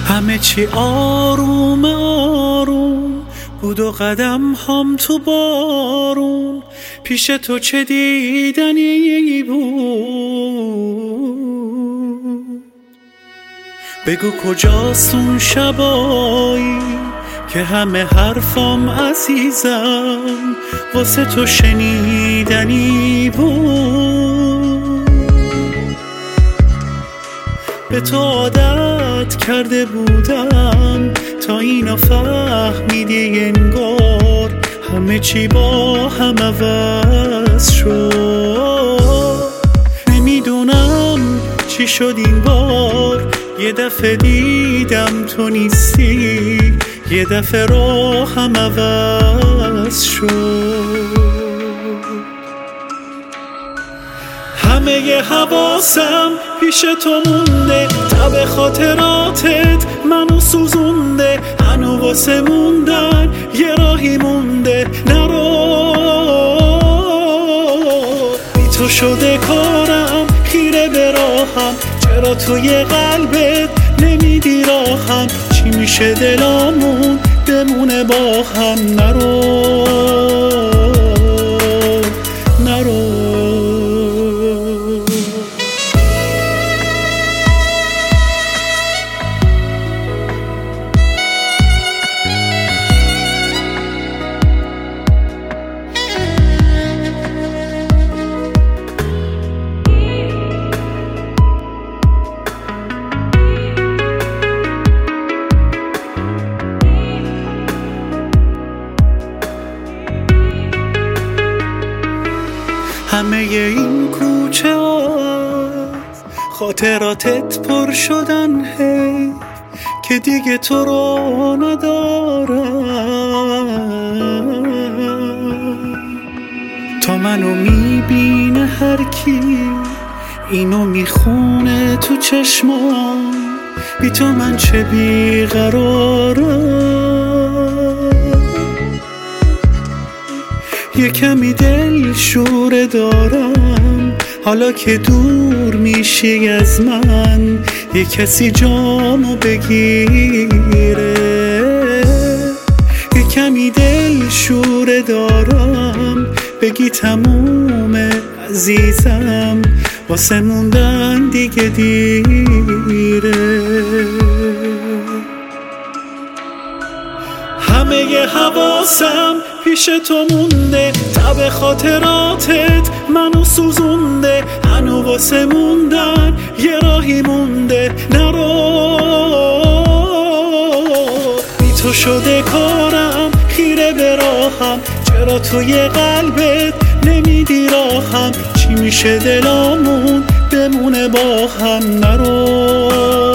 همه چی آروم آروم بود و قدم هم تو بارون، پیش تو چه دیدنی بود. بگو کجاست اون شبایی که همه حرفام عزیزم واسه تو شنیدنی بود. به تو عادت کرده بودم تا اینو فهمیدی انگار همه چی با هم عوض شد. نمیدونم چی شد این بار، یه دفعه دیدم تو نیستی، یه دفعه راهم عوض شد. همه ی حواسم پیش تو مونده، تب خاطراتت منو سوزونده، هنو واسه موندن یه راهی مونده. نرو بی تو شده کارم، خیره به راهم، چرا توی قلبت نمیدی راهم؟ چی میشه دلامون بمونه با هم؟ نرو نرو. همه این کوچه از خاطراتت پر شدن، هی که دیگه تو رو ندارم. تا منو میبینه هر کی اینو میخونه تو چشمام، بی تو من چه بیقرارم. یه کمی دل شوره دارم حالا که دور میشی از من، یه کسی جامو بگیره. یه کمی دل شوره دارم بگی تمومه عزیزم، واسه موندن دیگه دیره. همه ی حواسم پیش تو مونده، تب خاطراتت منو سوزونده، هنو واسه موندن یه راهی مونده. نرو بی تو شده کارم، خیره به راهم، چرا توی قلبت نمیدی راهم؟ چی میشه دلامون بمونه با هم؟ نرو